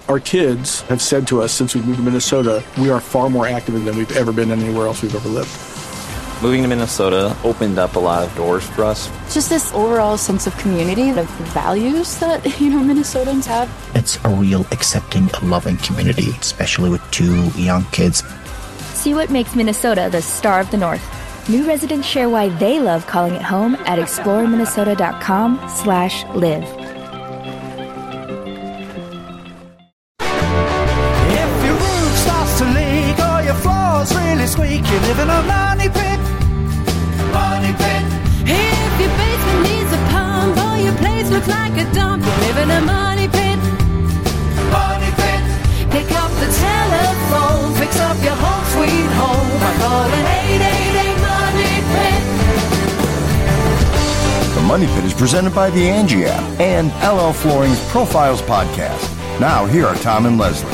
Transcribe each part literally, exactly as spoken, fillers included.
Our kids have said to us since we moved to Minnesota, we are far more active than we've ever been anywhere else we've ever lived. Moving to Minnesota opened up a lot of doors for us. Just this overall sense of community, the values that, you know, Minnesotans have. It's a real accepting, loving community, especially with two young kids. See what makes Minnesota the star of the North. New residents share why they love calling it home at exploreminnesota.com slash live. If your roof starts to leak or your floor's really squeak, you live in a money pit. Money pit. If your basement needs a pump or your place looks like a dump, you live in a money pit. Money pit. Pick up the telephone, fix up your home sweet home by calling eight eight eight money pit. The Money Pit is presented by the Angie app and L L Flooring's Profiles podcast. Now, here are Tom and Leslie.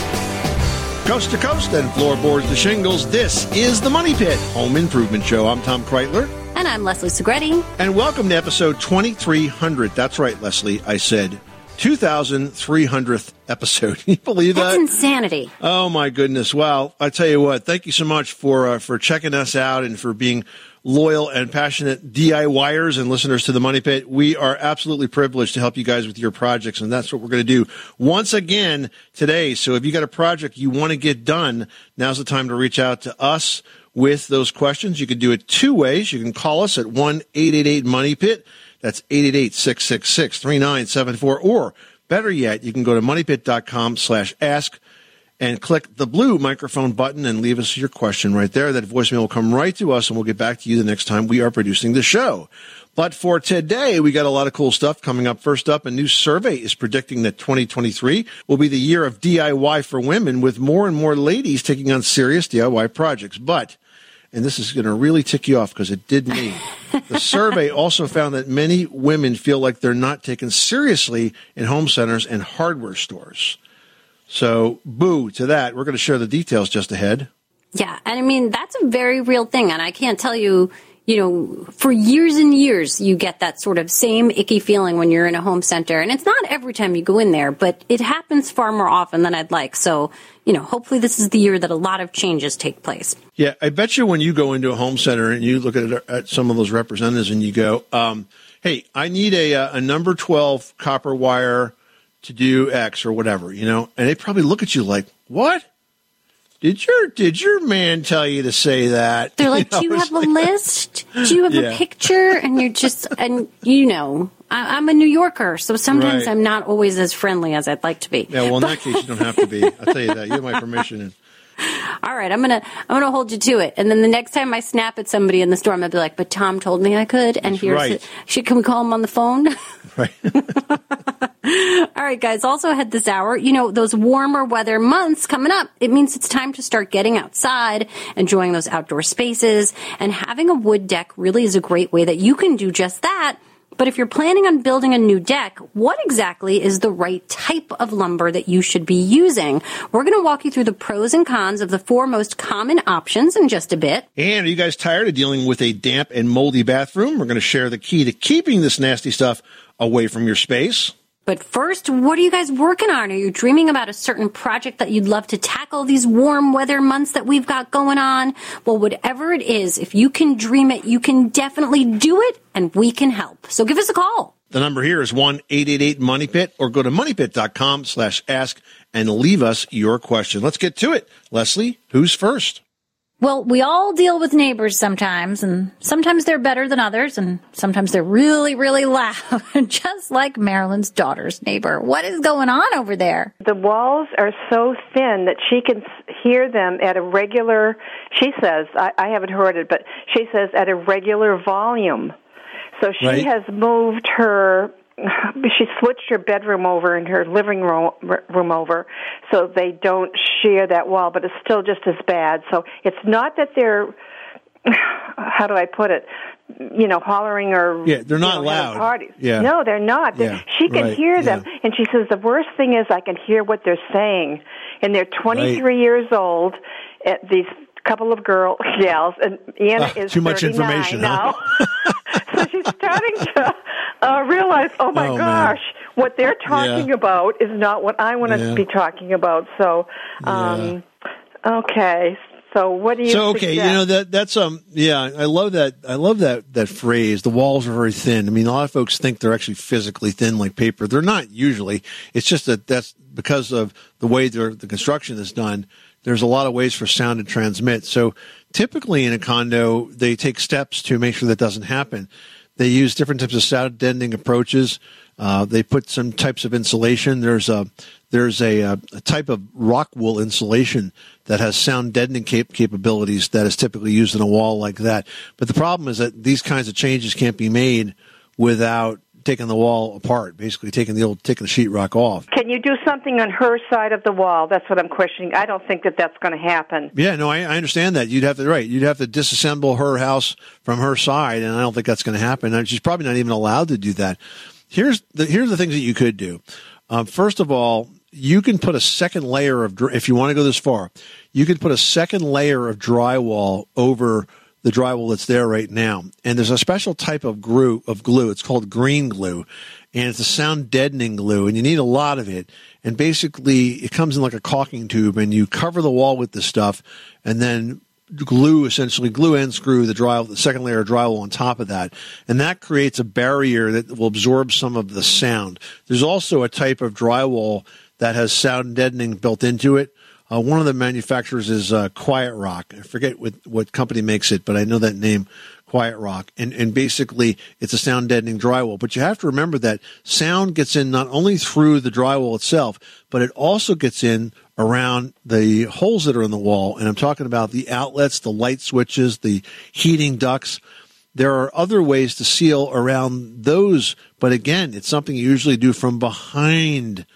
Coast to coast and floorboards to shingles, this is the Money Pit Home Improvement Show. I'm Tom Kreitler. And I'm Leslie Segretti. And welcome to episode twenty-three hundred. That's right, Leslie. I said two thousand three hundredth episode. Can you believe that? That's insanity. Oh, my goodness. Well, I tell you what, thank you so much for uh, for checking us out and for being loyal and passionate DIYers and listeners to the Money Pit. We are absolutely privileged to help you guys with your projects, and that's what we're going to do once again today. So if you got a project you want to get done, now's the time to reach out to us with those questions. You can do it two ways. You can call us at one eight eight eight money pit. That's eight eight eight, six six six, three nine seven four. Or better yet, you can go to moneypit.com slash ask and click the blue microphone button and leave us your question right there. That voicemail will come right to us, and we'll get back to you the next time we are producing the show. But for today, we got a lot of cool stuff coming up. First up, a new survey is predicting that twenty twenty-three will be the year of D I Y for women, with more and more ladies taking on serious D I Y projects. But, and this is going to really tick you off because it did me, the survey also found that many women feel like they're not taken seriously in home centers and hardware stores. So, boo to that. We're going to share the details just ahead. Yeah, and I mean, that's a very real thing. And I can't tell you, you know, for years and years, you get that sort of same icky feeling when you're in a home center. And it's not every time you go in there, but it happens far more often than I'd like. So, you know, hopefully this is the year that a lot of changes take place. Yeah, I bet you when you go into a home center and you look at, at some of those representatives and you go, um, hey, I need a, a number twelve copper wire to do X or whatever, you know, and they probably look at you like, what? Did your did your man tell you to say that? They're like, you know, do you have like, a list? Do you have yeah. a picture? And you're just, and you know, I, I'm a New Yorker, so sometimes right. I'm not always as friendly as I'd like to be. Yeah, well, in that case, you don't have to be. I'll tell you that. You have my permission. All right, I'm gonna I'm gonna hold you to it. And then the next time I snap at somebody in the store, I'm gonna be like, "But Tom told me I could." And That's here's right. it. Should can we call him on the phone? Right. All right, guys. Also ahead this hour, you know, those warmer weather months coming up. It means it's time to start getting outside, enjoying those outdoor spaces, and having a wood deck really is a great way that you can do just that. But if you're planning on building a new deck, what exactly is the right type of lumber that you should be using? We're going to walk you through the pros and cons of the four most common options in just a bit. And are you guys tired of dealing with a damp and moldy bathroom? We're going to share the key to keeping this nasty stuff away from your space. But first, what are you guys working on? Are you dreaming about a certain project that you'd love to tackle these warm weather months that we've got going on? Well, whatever it is, if you can dream it, you can definitely do it, and we can help. So give us a call. The number here is one eight eight eight money pit, or go to moneypit.com slash ask and leave us your question. Let's get to it. Leslie, who's first? Well, we all deal with neighbors sometimes, and sometimes they're better than others, and sometimes they're really, really loud, just like Marilyn's daughter's neighbor. What is going on over there? The walls are so thin that she can hear them at a regular, she says, I, I haven't heard it, but she says at a regular volume. So she right. has moved her... She switched her bedroom over and her living room, room over so they don't share that wall, but it's still just as bad. So it's not that they're, how do I put it, you know, hollering or yeah, they're not you know, loud. Parties. Yeah. No, they're not. Yeah. She can right. hear them, yeah. and she says the worst thing is I can hear what they're saying, and they're twenty-three right. years old. At these couple of girl gals, and Anna uh, is too much information now. huh? So she's starting to uh, realize, oh my Oh, gosh, man. what they're talking Yeah. about is not what I want to Yeah. be talking about. So, um, okay. So what do you So okay, suggest? you know that that's um yeah, I love that I love that that phrase. The walls are very thin. I mean, a lot of folks think they're actually physically thin like paper. They're not usually. It's just that that's because of the way the the construction is done. There's a lot of ways for sound to transmit. So typically in a condo, they take steps to make sure that doesn't happen. They use different types of sound deadening approaches. Uh, they put some types of insulation. There's a there's a, a, a type of rock wool insulation that has sound deadening cap- capabilities that is typically used in a wall like that. But the problem is that these kinds of changes can't be made without taking the wall apart, basically taking the old taking the sheetrock off. Can you do something on her side of the wall? That's what I'm questioning. I don't think that that's going to happen. Yeah, no, I, I understand that. You'd have to, right, you'd have to disassemble her house from her side, and I don't think that's going to happen. And she's probably not even allowed to do that. Here's the, here's the things that you could do. Um, first of all, you can put a second layer of, if you want to go this far, you can put a second layer of drywall over the drywall that's there right now. And there's a special type of glue, of glue. It's called green glue, and it's a sound deadening glue, and you need a lot of it. And basically, it comes in like a caulking tube, and you cover the wall with this stuff, and then glue, essentially glue and screw the drywall, the second layer of drywall on top of that. And that creates a barrier that will absorb some of the sound. There's also a type of drywall that has sound deadening built into it. Uh, one of the manufacturers is uh, Quiet Rock. I forget what, what company makes it, but I know that name, Quiet Rock. And, and basically, it's a sound deadening drywall. But you have to remember that sound gets in not only through the drywall itself, but it also gets in around the holes that are in the wall. And I'm talking about the outlets, the light switches, the heating ducts. There are other ways to seal around those. But again, it's something you usually do from behind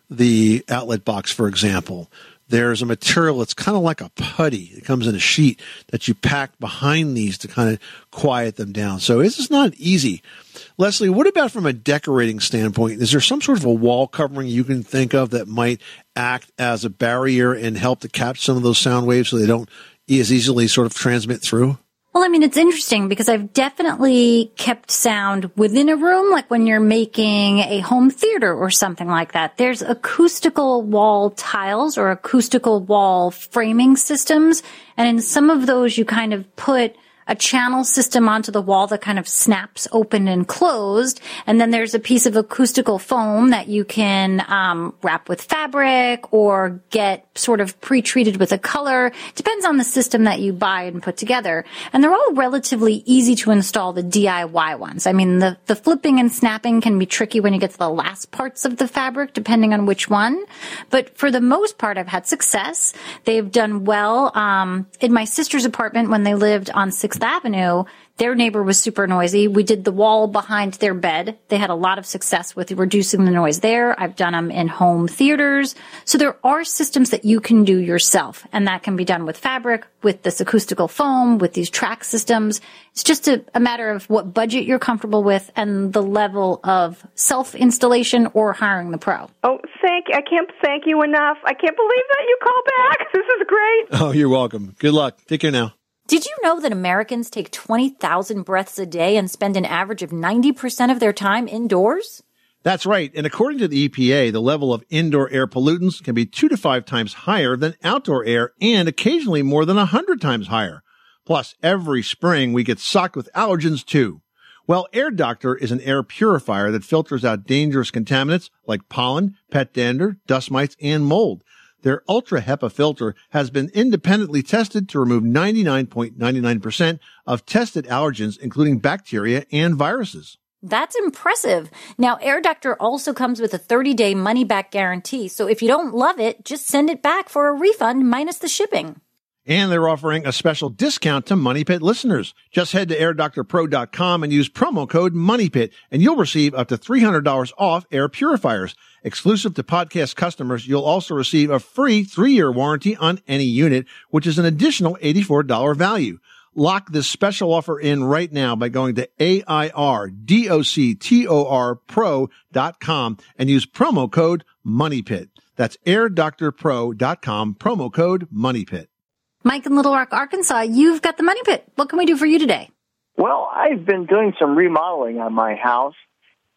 the outlet box, for example. There's a material that's kind of like a putty. It comes in a sheet that you pack behind these to kind of quiet them down. So this is not easy. Leslie, what about from a decorating standpoint? Is there some sort of a wall covering you can think of that might act as a barrier and help to catch some of those sound waves so they don't as easily sort of transmit through? Well, I mean, it's interesting because I've definitely kept sound within a room, like when you're making a home theater or something like that. There's acoustical wall tiles or acoustical wall framing systems. And in some of those, you kind of put a channel system onto the wall that kind of snaps open and closed. And then there's a piece of acoustical foam that you can um, wrap with fabric or get sort of pre-treated with a color. Depends on the system that you buy and put together. And they're all relatively easy to install, the D I Y ones. I mean, the, the flipping and snapping can be tricky when you get to the last parts of the fabric, depending on which one. But for the most part, I've had success. They've done well. Um, in my sister's apartment, when they lived on sixth Avenue, their neighbor was super noisy. We did the wall behind their bed. They had a lot of success with reducing the noise there. I've done them in home theaters. So there are systems that you can do yourself, and that can be done with fabric, with this acoustical foam, with these track systems. It's just a, a matter of what budget you're comfortable with and the level of self-installation or hiring the pro. Oh, thank you. I can't thank you enough. I can't believe that you called back. This is great. Oh, you're welcome. Good luck. Take care now. Did you know that Americans take twenty thousand breaths a day and spend an average of ninety percent of their time indoors? That's right. And according to the E P A, the level of indoor air pollutants can be two to five times higher than outdoor air and occasionally more than one hundred times higher. Plus, every spring we get socked with allergens too. Well, Air Doctor is an air purifier that filters out dangerous contaminants like pollen, pet dander, dust mites, and mold. Their Ultra HEPA filter has been independently tested to remove ninety-nine point nine nine percent of tested allergens, including bacteria and viruses. That's impressive. Now, Air Doctor also comes with a thirty-day money-back guarantee, so if you don't love it, just send it back for a refund minus the shipping. And they're offering a special discount to Money Pit listeners. Just head to air doctor pro dot com and use promo code MONEYPIT, and you'll receive up to three hundred dollars off air purifiers. Exclusive to podcast customers, you'll also receive a free three-year warranty on any unit, which is an additional eighty-four dollars value. Lock this special offer in right now by going to A I R D O C T O R pro dot com and use promo code MONEYPIT. That's air doctor pro dot com, promo code MONEYPIT. Mike in Little Rock, Arkansas, you've got the Money Pit. What can we do for you today? Well, I've been doing some remodeling on my house,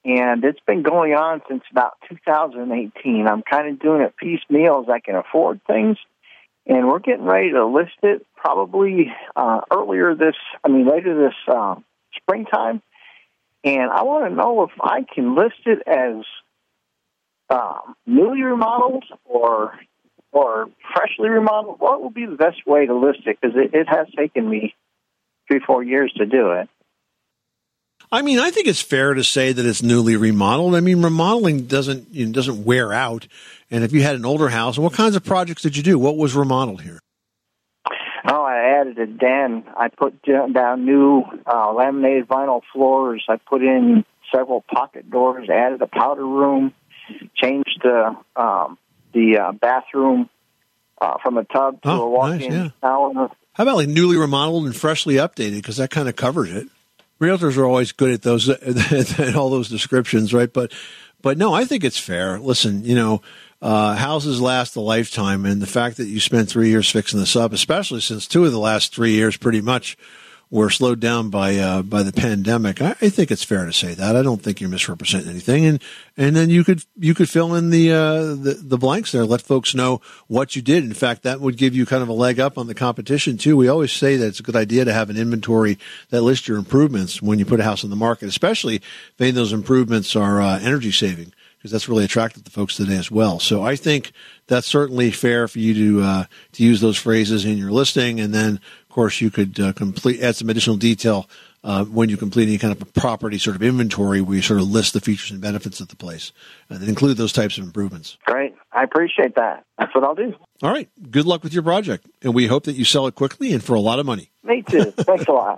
and it's been going on since about two thousand eighteen. I'm kind of doing it piecemeal as I can afford things, and we're getting ready to list it probably uh, earlier this, I mean, later this uh, springtime. And I want to know if I can list it as um, newly remodeled or or freshly remodeled. What would be the best way to list it? Because it, it has taken me three, four years to do it. I mean, I think it's fair to say that it's newly remodeled. I mean, remodeling doesn't you know, doesn't wear out. And if you had an older house, what kinds of projects did you do? What was remodeled here? Oh, I added a den. I put down new uh, laminated vinyl floors. I put in several pocket doors, added a powder room, changed the um, the uh, bathroom uh, from a tub to oh, a walk-in nice, yeah. shower. How about like newly remodeled and freshly updated? Because that kind of covers it. Realtors are always good at those, at all those descriptions, right? But, but no, I think it's fair. Listen, you know, uh, houses last a lifetime, and the fact that you spent three years fixing this up, especially since two of the last three years pretty much were slowed down by uh, by the pandemic, I, I think it's fair to say that. I don't think you're misrepresenting anything, and and then you could you could fill in the uh, the, the blanks there, let folks know what you did. In fact, that would give you kind of a leg up on the competition too. We always say that it's a good idea to have an inventory that lists your improvements when you put a house on the market, especially if any of those improvements are uh, energy saving, because that's really attractive to folks today as well. So I think that's certainly fair for you to uh, to use those phrases in your listing, and then of course you could uh, complete add some additional detail uh, when you complete any kind of a property sort of inventory where you sort of list the features and benefits of the place and then include those types of improvements. Great, I appreciate that. That's what I'll do. All right, good luck with your project, and we hope that you sell it quickly and for a lot of money. Me too. Thanks a lot.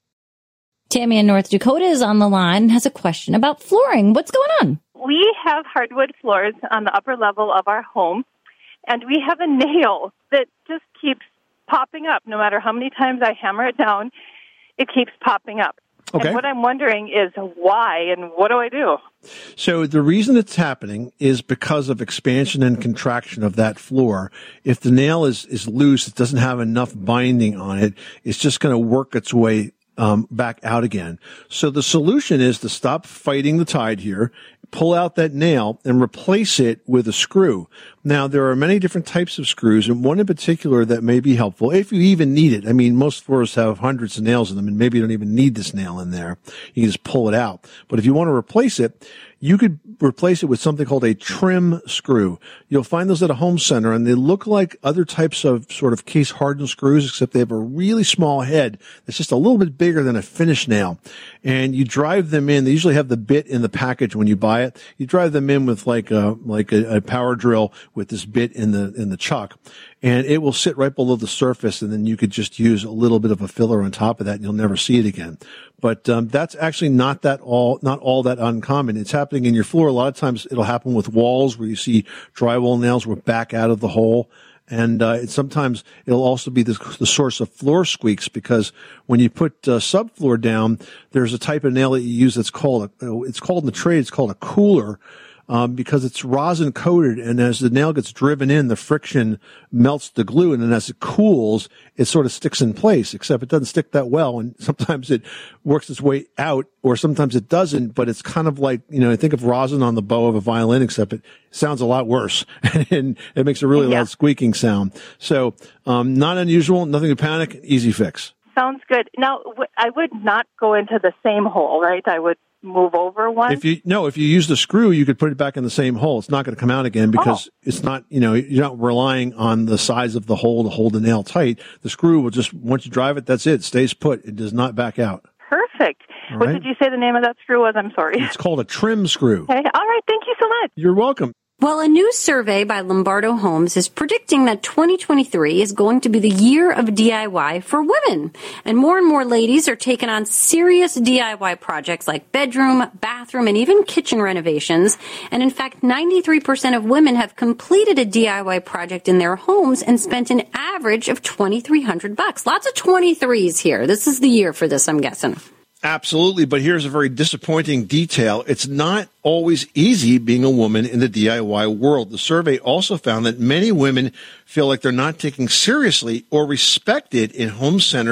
Tammy in North Dakota is on the line and has a question about flooring. What's going on? We have hardwood floors on the upper level of our home, and we have a nail that just keeps popping up. No matter how many times I hammer it down, it keeps popping up. Okay. And what I'm wondering is why, and what do I do? So the reason it's happening is because of expansion and contraction of that floor. If the nail is, is loose, it doesn't have enough binding on it, it's just going to work its way Um, back out again. So the solution is to stop fighting the tide here, pull out that nail and replace it with a screw. Now, there are many different types of screws, and one in particular that may be helpful if you even need it. I mean, most floors have hundreds of nails in them, and maybe you don't even need this nail in there. You can just pull it out. But if you want to replace it, you could replace it with something called a trim screw. You'll find those at a home center, and they look like other types of sort of case hardened screws, except they have a really small head that's just a little bit bigger than a finish nail. And you drive them in. They usually have the bit in the package when you buy it. You drive them in with like a like a, a power drill with this bit in the in the chuck, and it will sit right below the surface. And then you could just use a little bit of a filler on top of that, and you'll never see it again. But um, that's actually not that all not all that uncommon. It's happening in your floor. A lot of times it'll happen with walls where you see drywall nails will back out of the hole. And uh, it, sometimes it'll also be the, the source of floor squeaks, because when you put uh, subfloor down, there's a type of nail that you use that's called a, it's called in the trade, it's called a cooler. Um, because it's rosin coated, and as the nail gets driven in, the friction melts the glue, and then as it cools, it sort of sticks in place, except it doesn't stick that well, and sometimes it works its way out, or sometimes it doesn't, but it's kind of like, you know, think of rosin on the bow of a violin, except it sounds a lot worse, and it makes a really yeah. loud squeaking sound. So, um, not unusual, nothing to panic, easy fix. Sounds good. Now, I would not go into the same hole, right? I would move over one? If you no, if you use the screw, you could put it back in the same hole. It's not going to come out again because oh. it's not, you know, you're not relying on the size of the hole to hold the nail tight. The screw will just, once you drive it, that's it. It stays put. It does not back out. Perfect. All what right. did you say the name of that screw was? I'm sorry. It's called a trim screw. Okay. All right. Thank you so much. You're welcome. Well, a new survey by Lombardo Homes is predicting that twenty twenty-three is going to be the year of D I Y for women. And more and more ladies are taking on serious D I Y projects like bedroom, bathroom, and even kitchen renovations. And in fact, ninety-three percent of women have completed a D I Y project in their homes and spent an average of twenty-three hundred bucks. Lots of twenty-threes here. This is the year for this, I'm guessing. Absolutely, but here's a very disappointing detail. It's not always easy being a woman in the D I Y world. The survey also found that many women feel like they're not taken seriously or respected in home centers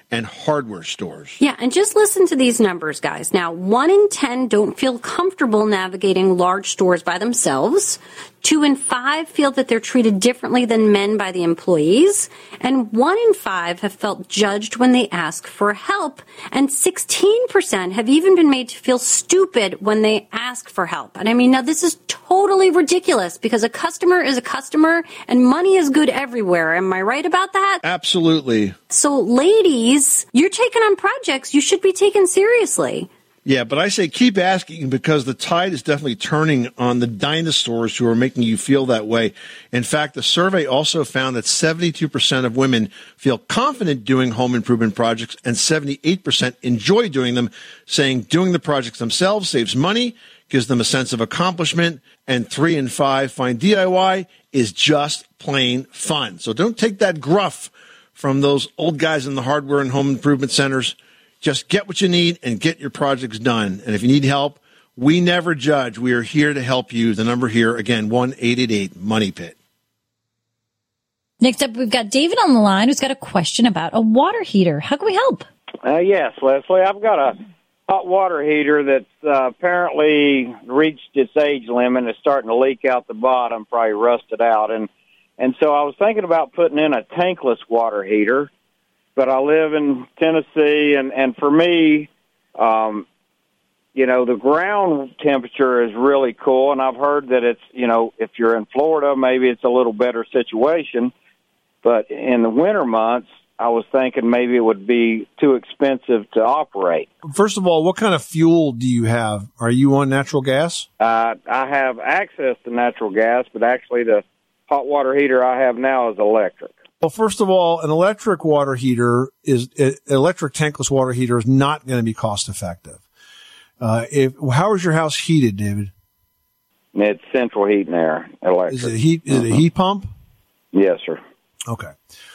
and hardware stores. Yeah, and just listen to these numbers, guys. Now, one in ten don't feel comfortable navigating large stores by themselves. Two in five feel that they're treated differently than men by the employees. And one in five have felt judged when they ask for help. And sixteen percent have even been made to feel stupid when they ask for help. And I mean, now this is totally ridiculous because a customer is a customer and money is good everywhere. Am I right about that? Absolutely. So, ladies, you're taking on projects you should be taken seriously. Yeah, but I say keep asking because the tide is definitely turning on the dinosaurs who are making you feel that way. In fact, the survey also found that seventy-two percent of women feel confident doing home improvement projects and seventy-eight percent enjoy doing them, saying doing the projects themselves saves money, gives them a sense of accomplishment, and three in five find D I Y is just plain fun. So don't take that gruff from those old guys in the hardware and home improvement centers. Just get what you need and get your projects done. And if you need help, we never judge. We are here to help you. The number here, again, one eight eight eight money pit. Next up, we've got David on the line who's got a question about a water heater. How can we help? Uh, yes, Leslie. I've got a hot water heater that's uh, apparently reached its age limit and is starting to leak out the bottom, probably rusted out. And, and so I was thinking about putting in a tankless water heater. But I live in Tennessee, and, and for me, um, you know, the ground temperature is really cool, and I've heard that it's, you know, if you're in Florida, maybe it's a little better situation. But in the winter months, I was thinking maybe it would be too expensive to operate. First of all, what kind of fuel do you have? Are you on natural gas? Uh, I have access to natural gas, but actually the hot water heater I have now is electric. Well, first of all, an electric water heater is an electric tankless water heater is not going to be cost effective. Uh, if how is your house heated, David? It's central heat and air, electric. Is it heat? Is it a heat pump? Yes, sir. Okay.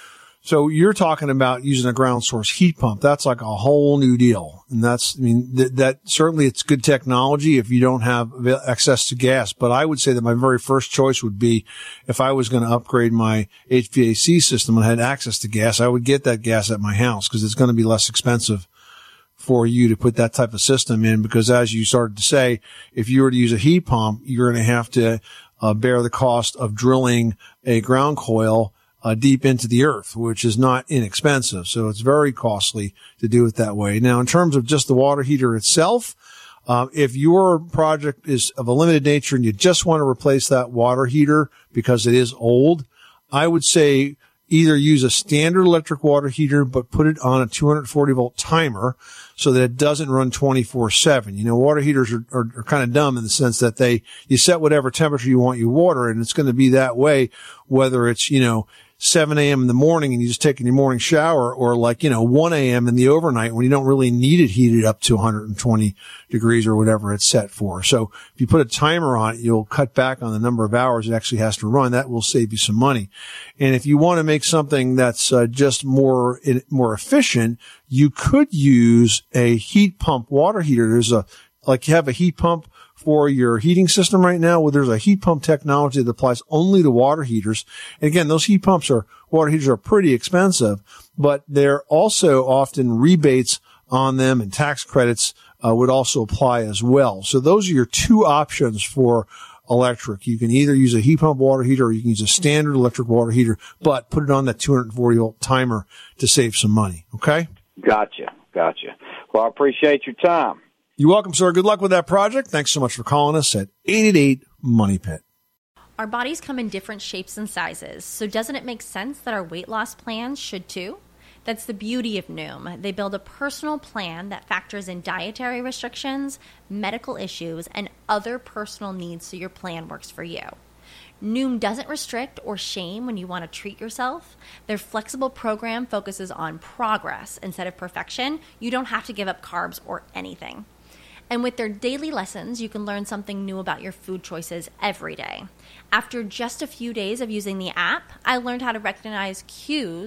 So you're talking about using a ground source heat pump. That's like a whole new deal. And that's, I mean, th- that certainly it's good technology if you don't have access to gas. But I would say that my very first choice would be if I was going to upgrade my H V A C system and had access to gas, I would get that gas at my house because it's going to be less expensive for you to put that type of system in. Because as you started to say, if you were to use a heat pump, you're going to have to uh, bear the cost of drilling a ground coil Uh, deep into the earth, which is not inexpensive. So it's very costly to do it that way. Now, in terms of just the water heater itself, uh, if your project is of a limited nature and you just want to replace that water heater because it is old, I would say either use a standard electric water heater, but put it on a two hundred forty volt timer so that it doesn't run twenty-four seven. You know, water heaters are, are, are kind of dumb in the sense that they, you set whatever temperature you want your water and it's going to be that way, whether it's, you know, seven a.m. in the morning and you just taking your morning shower or like, you know, one a.m. in the overnight when you don't really need it heated up to one hundred twenty degrees or whatever it's set for. So if you put a timer on it, you'll cut back on the number of hours it actually has to run. That will save you some money. And if you want to make something that's uh, just more, more efficient, you could use a heat pump water heater. There's a, like you have a heat pump for your heating system right now, where there's a heat pump technology that applies only to water heaters. And again, those heat pumps are, water heaters are pretty expensive, but they're also often rebates on them and tax credits uh, would also apply as well. So those are your two options for electric. You can either use a heat pump water heater or you can use a standard electric water heater, but put it on that two hundred forty volt timer to save some money. Okay? Gotcha. Gotcha. Well, I appreciate your time. You're welcome, sir. Good luck with that project. Thanks so much for calling us at eight eight eight money pit. Our bodies come in different shapes and sizes, so doesn't it make sense that our weight loss plans should too? That's the beauty of Noom. They build a personal plan that factors in dietary restrictions, medical issues, and other personal needs so your plan works for you. Noom doesn't restrict or shame when you want to treat yourself. Their flexible program focuses on progress instead of perfection. You don't have to give up carbs or anything. And with their daily lessons, you can learn something new about your food choices every day. After just a few days of using the app, I learned how to recognize cues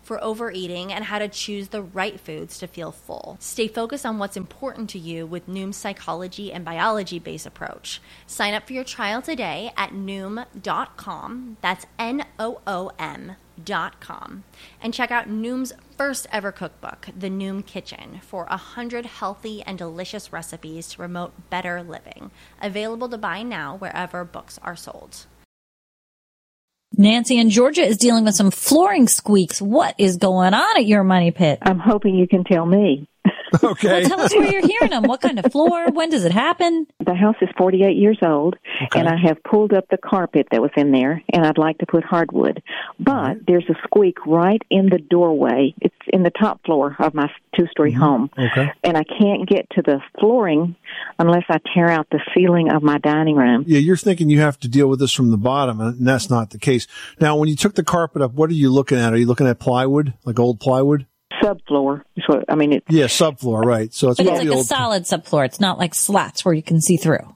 for overeating and how to choose the right foods to feel full. Stay focused on what's important to you with Noom's psychology and biology-based approach. Sign up for your trial today at noom dot com. That's N O O M dot com. And check out Noom's first ever cookbook, The Noom Kitchen, for one hundred healthy and delicious recipes to promote better living. Available to buy now wherever books are sold. Nancy in Georgia is dealing with some flooring squeaks. What is going on at your money pit? I'm hoping you can tell me. Okay. Well, tell us where you're hearing them. What kind of floor? When does it happen? The house is forty-eight years old, Okay. and I have pulled up the carpet that was in there, and I'd like to put hardwood. But there's a squeak right in the doorway. It's in the top floor of my two-story home. Okay. And I can't get to the flooring unless I tear out the ceiling of my dining room. Yeah, you're thinking you have to deal with this from the bottom, and that's not the case. Now, when you took the carpet up, what are you looking at? Are you looking at plywood, like old plywood? Subfloor. So, I mean, it's... Yeah, subfloor, right. So it's But it's probably like a old. solid subfloor. It's not like slats where you can see through.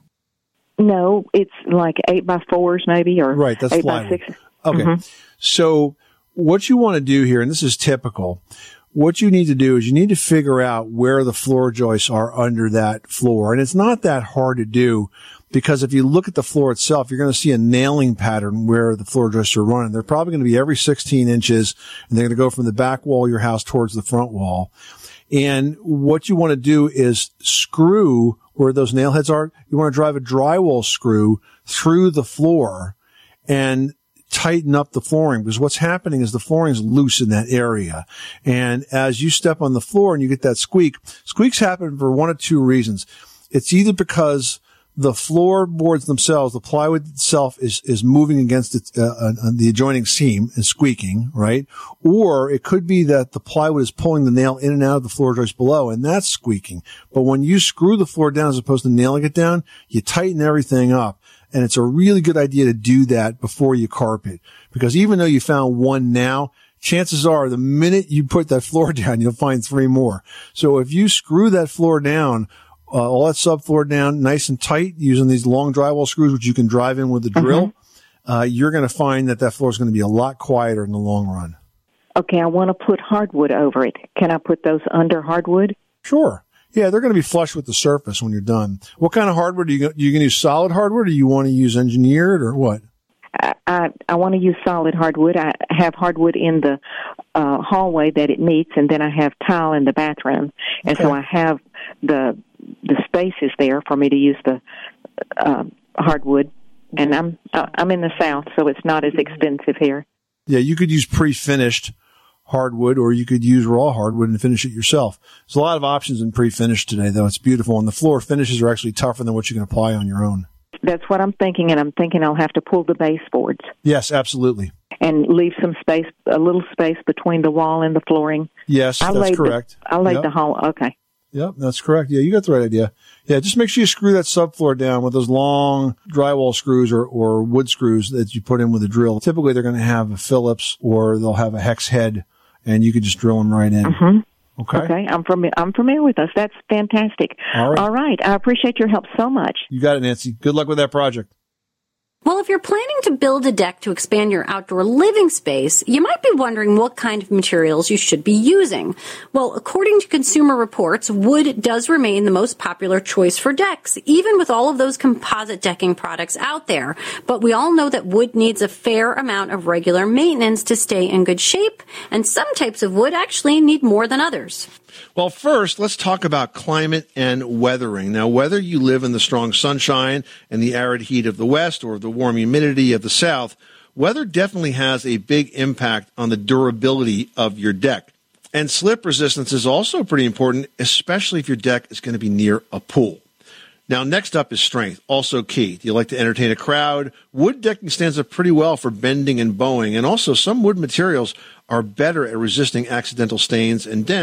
No, it's like eight by fours maybe, or Right, that's eight plywood. by six. Okay. Mhm. So what you want to do here, and this is typical, what you need to do is you need to figure out where the floor joists are under that floor. And it's not that hard to do, because if you look at the floor itself, you're going to see a nailing pattern where the floor joists are running. They're probably going to be every sixteen inches, and they're going to go from the back wall of your house towards the front wall. And what you want to do is screw where those nail heads are. You want to drive a drywall screw through the floor and tighten up the flooring, because what's happening is the flooring is loose in that area. And as you step on the floor and you get that squeak, squeaks happen for one of two reasons. It's either because the floorboards themselves, the plywood itself is, is moving against it, uh, uh, the adjoining seam and squeaking, right? Or it could be that the plywood is pulling the nail in and out of the floor joist below, and that's squeaking. But when you screw the floor down as opposed to nailing it down, you tighten everything up. And it's a really good idea to do that before you carpet, because even though you found one now, chances are the minute you put that floor down, you'll find three more. So if you screw that floor down, Uh, all that subfloor down nice and tight using these long drywall screws, which you can drive in with the drill, uh, you're going to find that that floor is going to be a lot quieter in the long run. Okay, I want to put hardwood over it. Can I put those under hardwood? Sure. Yeah, they're going to be flush with the surface when you're done. What kind of hardwood are you going? You going to use solid hardwood, or do you want to use engineered, or what? I, I, I want to use solid hardwood. I have hardwood in the uh, hallway that it meets, and then I have tile in the bathroom. And Okay. so I have the the spaces there for me to use the uh, hardwood. And I'm uh, I'm in the South, so it's not as expensive here. Yeah, you could use pre-finished hardwood, or you could use raw hardwood and finish it yourself. There's a lot of options in pre-finished today, though. It's beautiful, and the floor finishes are actually tougher than what you can apply on your own. That's what I'm thinking, and I'm thinking I'll have to pull the baseboards Yes, absolutely. and leave some space, a little space between the wall and the flooring. Yes, I that's laid correct. The, I laid Yep. the hall. Okay. Yep, that's correct. Yeah, you got the right idea. Yeah, just make sure you screw that subfloor down with those long drywall screws or, or wood screws that you put in with a drill. Typically, they're going to have a Phillips or they'll have a hex head, and you could just drill them right in. Mm-hmm. Okay. Okay. I'm familiar. I'm familiar with those. That's fantastic. All right. All right. I appreciate your help so much. You got it, Nancy. Good luck with that project. Well, if you're planning to build a deck to expand your outdoor living space, you might be wondering what kind of materials you should be using. Well, according to Consumer Reports, wood does remain the most popular choice for decks, even with all of those composite decking products out there. But we all know that wood needs a fair amount of regular maintenance to stay in good shape, and some types of wood actually need more than others. Well, first, let's talk about climate and weathering. Now, whether you live in the strong sunshine and the arid heat of the West or the warm humidity of the South, weather definitely has a big impact on the durability of your deck. And slip resistance is also pretty important, especially if your deck is going to be near a pool. Now, next up is strength, also key. Do you like to entertain a crowd? Wood decking stands up pretty well for bending and bowing, and also some wood materials are better at resisting accidental stains and dents,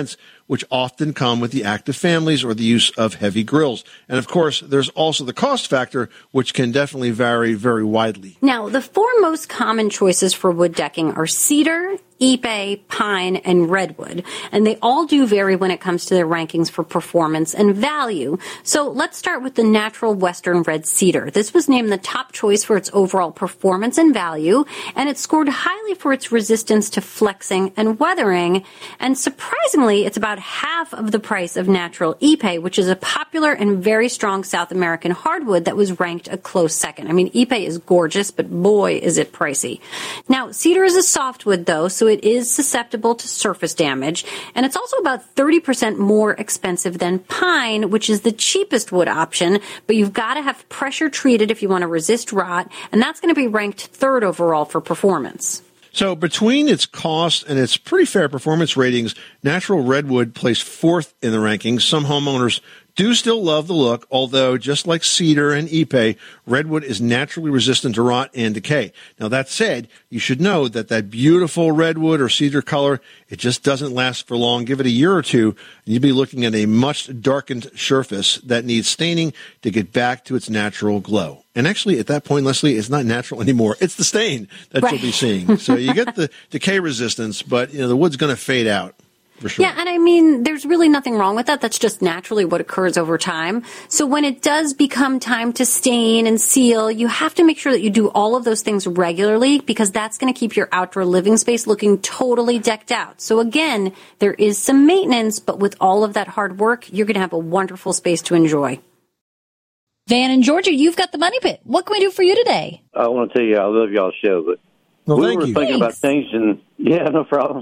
which often come with the active families or the use of heavy grills. And of course, there's also the cost factor, which can definitely vary very widely. Now, the four most common choices for wood decking are cedar, ipe, pine, and redwood. And they all do vary when it comes to their rankings for performance and value. So let's start with the natural western red cedar. This was named the top choice for its overall performance and value, and it scored highly for its resistance to flexing and weathering. And surprisingly, it's about half of the price of natural ipe, which is a popular and very strong South American hardwood that was ranked a close second. I mean, ipe is gorgeous, but boy, is it pricey. Now, cedar is a softwood, though, so it is susceptible to surface damage, and it's also about thirty percent more expensive than pine, which is the cheapest wood option, but you've got to have pressure treated if you want to resist rot, and that's going to be ranked third overall for performance. So between its cost and its pretty fair performance ratings, natural redwood placed fourth in the rankings. Some homeowners do still love the look, although just like cedar and ipe, redwood is naturally resistant to rot and decay. Now, that said, you should know that that beautiful redwood or cedar color, it just doesn't last for long. Give it a year or two, and you'll be looking at a much darkened surface that needs staining to get back to its natural glow. And actually, at that point, Leslie, it's not natural anymore. It's the stain that right. you'll be seeing. So you get the decay resistance, but you know the wood's going to fade out. For sure. Yeah, and I mean, there's really nothing wrong with that. That's just naturally what occurs over time. So when it does become time to stain and seal, you have to make sure that you do all of those things regularly, because that's going to keep your outdoor living space looking totally decked out. So again, there is some maintenance, but with all of that hard work, you're going to have a wonderful space to enjoy. Van in Georgia, you've got the Money Pit. What can we do for you today? I want to tell you, I love y'all's show, but well, we thank were you. thinking Thanks. about changing. Yeah, no problem.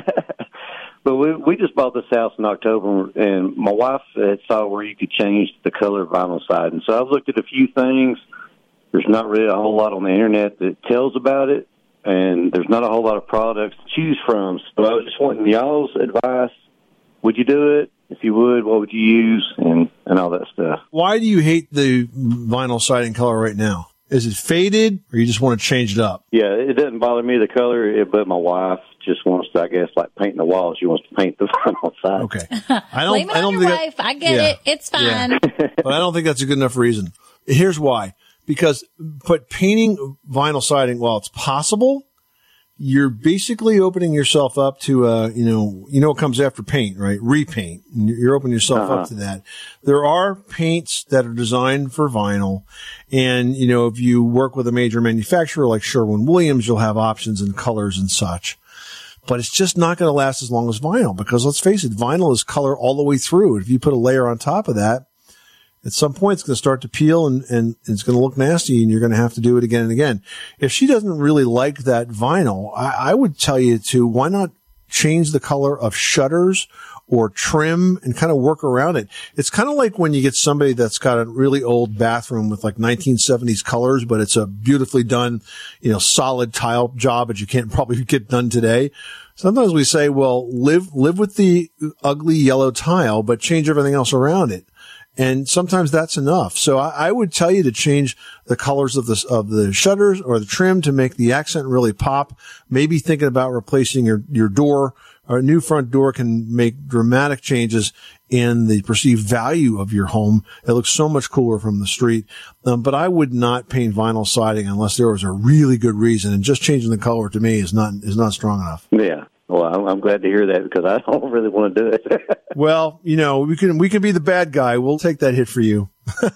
But we we just bought this house in October, and my wife had saw where you could change the color of vinyl siding. So I've looked at a few things. There's not really a whole lot on the internet that tells about it, and there's not a whole lot of products to choose from. So I was just wanting y'all's advice. Would you do it? If you would, what would you use, and, and all that stuff? Why do you hate the vinyl siding color right now? Is it faded, or you just want to change it up? Yeah, it doesn't bother me, the color, but my wife just wants to, I guess, like painting the walls. She wants to paint the vinyl side. Okay. I don't, Blame it I don't on your think wife. I get yeah. it. It's fine. Yeah. But I don't think that's a good enough reason. Here's why. Because, but painting vinyl siding, while it's possible, you're basically opening yourself up to, uh, you know, you know what comes after paint, right? Repaint. You're opening yourself uh-huh. up to that. There are paints that are designed for vinyl. And, you know, if you work with a major manufacturer like Sherwin-Williams, you'll have options and colors and such. But it's just not going to last as long as vinyl, because let's face it, vinyl is color all the way through. If you put a layer on top of that, at some point it's going to start to peel and, and it's going to look nasty, and you're going to have to do it again and again. If she doesn't really like that vinyl, I, I would tell you to, why not change the color of shutters or trim and kind of work around it. It's kind of like when you get somebody that's got a really old bathroom with like nineteen seventies colors, but it's a beautifully done, you know, solid tile job that you can't probably get done today. Sometimes we say, well, live, live with the ugly yellow tile, but change everything else around it. And sometimes that's enough. So I, I would tell you to change the colors of the, of the shutters or the trim to make the accent really pop. Maybe thinking about replacing your, your door, or a new front door can make dramatic changes in the perceived value of your home. It looks so much cooler from the street. Um, but I would not paint vinyl siding unless there was a really good reason. And just changing the color to me is not, is not strong enough. Yeah. Well, I'm, I'm glad to hear that, because I don't really want to do it. Well, you know, we can, we can be the bad guy. We'll take that hit for you.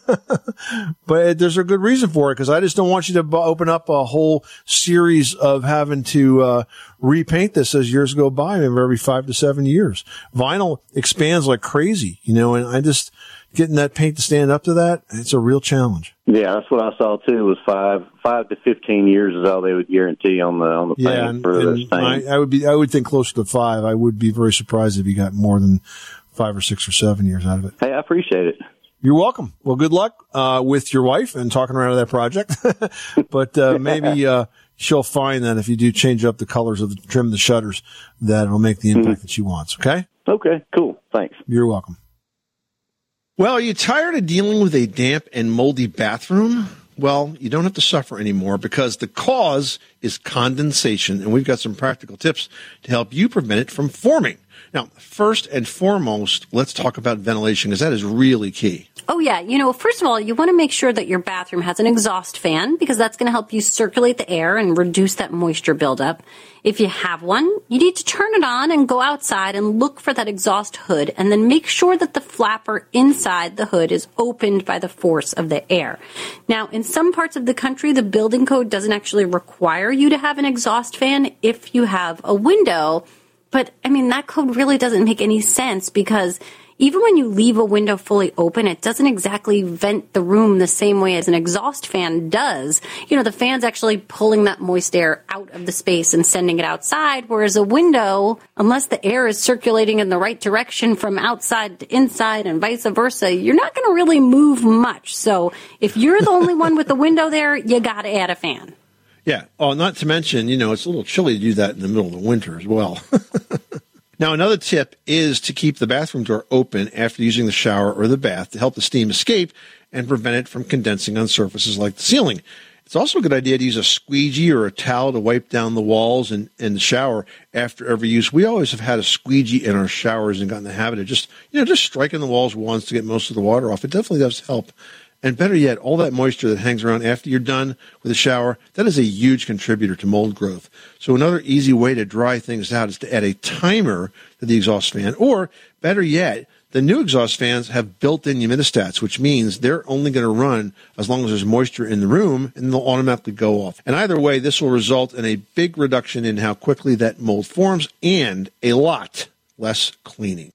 But there's a good reason for it, because I just don't want you to b- open up a whole series of having to uh repaint this as years go by, maybe every five to seven years. Vinyl expands like crazy, you know, and I just, getting that paint to stand up to that, it's a real challenge. Yeah, that's what I saw too. Was five, five to fifteen years is all they would guarantee on the on the paint Yeah, and, for and this thing. I, I would be, I would think closer to five. I would be very surprised if you got more than five or six or seven years out of it. Hey, I appreciate it. You're welcome. Well, good luck uh with your wife and talking around to that project. But uh maybe uh she'll find that if you do change up the colors of the trim, the shutters, that it'll make the impact mm-hmm. that she wants. Okay? Okay, cool. Thanks. You're welcome. Well, are you tired of dealing with a damp and moldy bathroom? Well, you don't have to suffer anymore, because the cause is condensation, and we've got some practical tips to help you prevent it from forming. Now, first and foremost, let's talk about ventilation, because that is really key. Oh, yeah. You know, first of all, you want to make sure that your bathroom has an exhaust fan because that's going to help you circulate the air and reduce that moisture buildup. If you have one, you need to turn it on and go outside and look for that exhaust hood and then make sure that the flapper inside the hood is opened by the force of the air. Now, in some parts of the country, the building code doesn't actually require you to have an exhaust fan if you have a window. But, I mean, that code really doesn't make any sense because even when you leave a window fully open, it doesn't exactly vent the room the same way as an exhaust fan does. You know, the fan's actually pulling that moist air out of the space and sending it outside, whereas a window, unless the air is circulating in the right direction from outside to inside and vice versa, you're not going to really move much. So if you're the only one with the window there, you got to add a fan. Yeah. Oh, not to mention, you know, it's a little chilly to do that in the middle of the winter as well. Now, another tip is to keep the bathroom door open after using the shower or the bath to help the steam escape and prevent it from condensing on surfaces like the ceiling. It's also a good idea to use a squeegee or a towel to wipe down the walls and, and the shower after every use. We always have had a squeegee in our showers and gotten the habit of just, you know, just striking the walls once to get most of the water off. It definitely does help. And better yet, all that moisture that hangs around after you're done with a shower, that is a huge contributor to mold growth. So another easy way to dry things out is to add a timer to the exhaust fan. Or, better yet, the new exhaust fans have built-in humidistats, which means they're only going to run as long as there's moisture in the room, and they'll automatically go off. And either way, this will result in a big reduction in how quickly that mold forms and a lot less cleaning.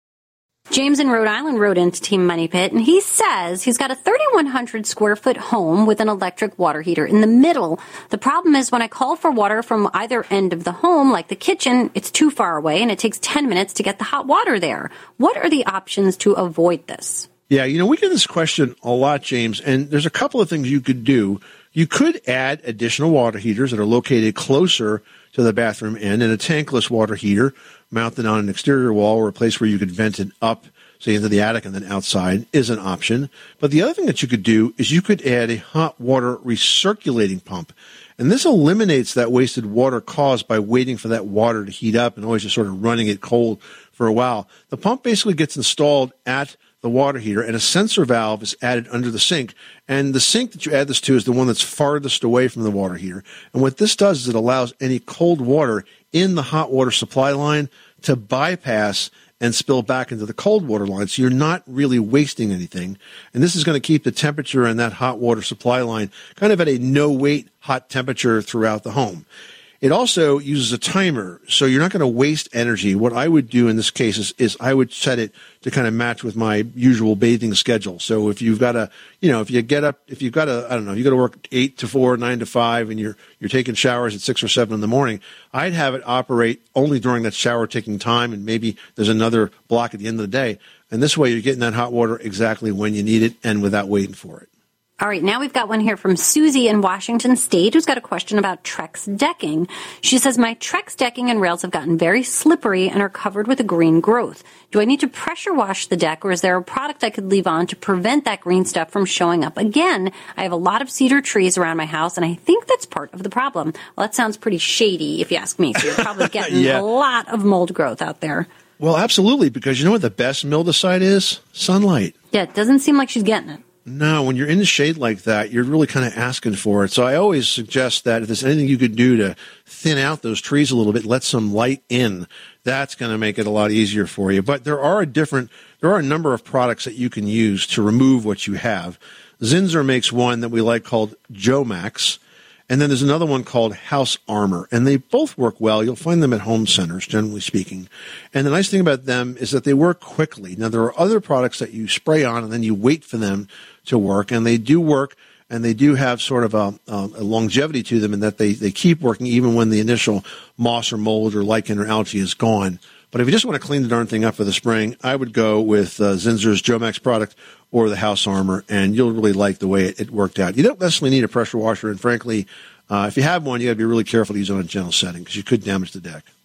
James in Rhode Island wrote into Team Money Pit, and he says he's got a thirty-one hundred square foot home with an electric water heater in the middle. The problem is when I call for water from either end of the home, like the kitchen, it's too far away, and it takes ten minutes to get the hot water there. What are the options to avoid this? Yeah, you know, we get this question a lot, James, and there's a couple of things you could do. You could add additional water heaters that are located closer to the bathroom end, and a tankless water heater mounted on an exterior wall or a place where you could vent it up, say, into the attic and then outside is an option. But the other thing that you could do is you could add a hot water recirculating pump. And this eliminates that wasted water caused by waiting for that water to heat up and always just sort of running it cold for a while. The pump basically gets installed at the water heater, and a sensor valve is added under the sink. And the sink that you add this to is the one that's farthest away from the water heater. And what this does is it allows any cold water in the hot water supply line to bypass and spill back into the cold water line. So you're not really wasting anything. And this is going to keep the temperature in that hot water supply line kind of at a no-wait hot temperature throughout the home. It also uses a timer, so you're not going to waste energy. What I would do in this case is, is I would set it to kind of match with my usual bathing schedule. So if you've got a, you know, if you get up, if you've got a, I don't know, you got to work eight to four, nine to five, and you're you're taking showers at six or seven in the morning, I'd have it operate only during that shower taking time, and maybe there's another block at the end of the day. And this way, you're getting that hot water exactly when you need it and without waiting for it. All right, now we've got one here from Susie in Washington State who's got a question about Trex decking. She says, my Trex decking and rails have gotten very slippery and are covered with a green growth. Do I need to pressure wash the deck, or is there a product I could leave on to prevent that green stuff from showing up again? I have a lot of cedar trees around my house, and I think that's part of the problem. Well, that sounds pretty shady if you ask me, so you're probably getting yeah. a lot of mold growth out there. Well, absolutely, because you know what the best mildewcide is? Sunlight. Yeah, it doesn't seem like she's getting it. No, when you're in the shade like that, you're really kind of asking for it. So I always suggest that if there's anything you could do to thin out those trees a little bit, let some light in, that's going to make it a lot easier for you. But there are a different, there are a number of products that you can use to remove what you have. Zinsser makes one that we like called Jomax. And then there's another one called House Armor, and they both work well. You'll find them at home centers, generally speaking. And the nice thing about them is that they work quickly. Now, there are other products that you spray on, and then you wait for them to work, and they do work, and they do have sort of a, a longevity to them in that they, they keep working even when the initial moss or mold or lichen or algae is gone. But if you just want to clean the darn thing up for the spring, I would go with uh, Zinsser's Jomax product or the House Armor, and you'll really like the way it, it worked out. You don't necessarily need a pressure washer, and frankly, uh, if you have one, you got to be really careful to use it on a gentle setting because you could damage the deck.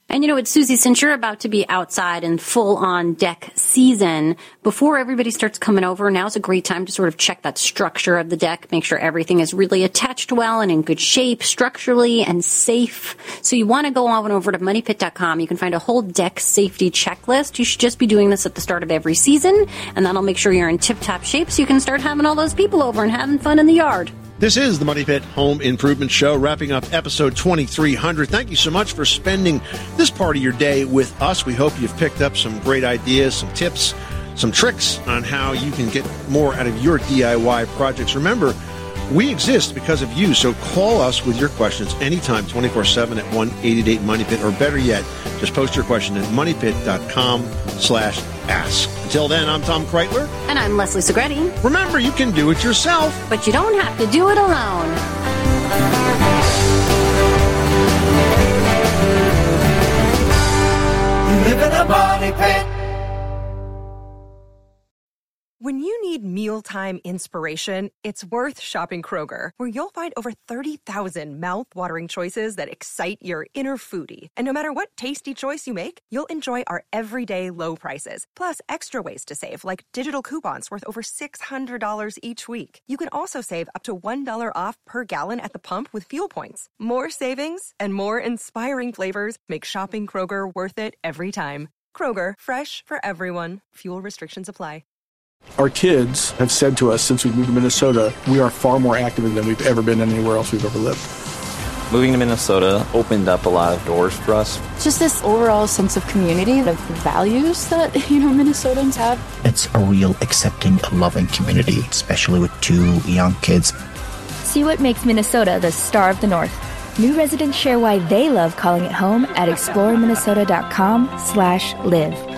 And you know what, Susie, since you're about to be outside in full-on deck season, before everybody starts coming over, now's a great time to sort of check that structure of the deck, make sure everything is really attached well and in good shape structurally and safe. So you want to go on over to money pit dot com. You can find a whole deck safety checklist. You should just be doing this at the start of every season, and that'll make sure you're in tip-top shape so you can start having all those people over and having fun in the yard. This is the Money Pit Home Improvement Show, wrapping up episode twenty-three hundred. Thank you so much for spending this part of your day with us. We hope you've picked up some great ideas, some tips, some tricks on how you can get more out of your D I Y projects. Remember, we exist because of you, so call us with your questions anytime, twenty-four seven at one eight eight eight Money Pit, or better yet, just post your question at money pit dot com slash ask. Until then, I'm Tom Kreitler. And I'm Leslie Segretti. Remember, you can do it yourself, but you don't have to do it alone. You live in a money pit. When you need mealtime inspiration, it's worth shopping Kroger, where you'll find over thirty thousand mouth-watering choices that excite your inner foodie. And no matter what tasty choice you make, you'll enjoy our everyday low prices, plus extra ways to save, like digital coupons worth over six hundred dollars each week. You can also save up to one dollar off per gallon at the pump with fuel points. More savings and more inspiring flavors make shopping Kroger worth it every time. Kroger, fresh for everyone. Fuel restrictions apply. Our kids have said to us since we moved to Minnesota, we are far more active than we've ever been anywhere else we've ever lived. Moving to Minnesota opened up a lot of doors for us. Just this overall sense of community, the values that, you know, Minnesotans have. It's a real accepting, loving community, especially with two young kids. See what makes Minnesota the star of the North. New residents share why they love calling it home at explore minnesota dot com slash live.